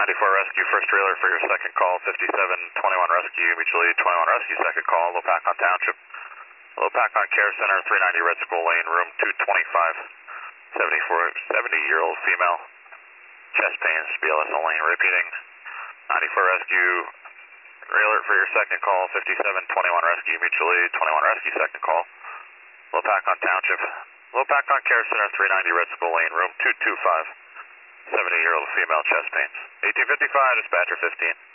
94 Rescue, first trailer for your second call, 5721 Rescue, mutual aid 21 Rescue, second call, Lopakon Township. Lopakon Care Center, 390 Red School Lane, room 225, 70-year-old female, chest pains, BLS only, repeating, 94 Rescue, alert for your second call, 5721 Rescue, mutual aid 21 Rescue, second call, Lopakon Township. Lopakon Care Center, 390 Red School Lane, room 225, 70-year-old female, chest pains. 1855, dispatcher 15.